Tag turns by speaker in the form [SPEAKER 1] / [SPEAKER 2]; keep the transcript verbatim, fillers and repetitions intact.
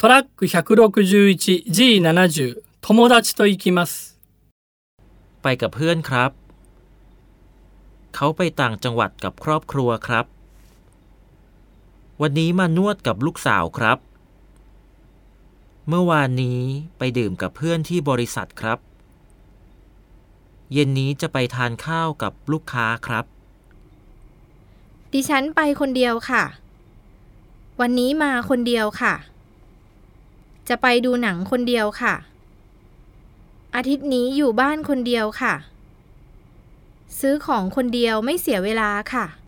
[SPEAKER 1] トラック ひゃくろくじゅういちジーななじゅう 友達と行きます
[SPEAKER 2] ไปกับเพื่อนครับเขาไปต่างจังหวัดกับครอบครัวครับวันนี้มานวดกับลูกสาวครับเมื่อวานนี้ไปดื่มกับเพื่อนที่บริษัทครับเย็นนี้จะไปทานข้าวกับลูกค้าครับ
[SPEAKER 3] ดิฉันไปคนเดียวค่ะวันนี้มาคนเดียวค่ะจะไปดูหนังคนเดียวค่ะอาทิตย์นี้อยู่บ้านคนเดียวค่ะซื้อของคนเดียวไม่เสียเวลาค่ะ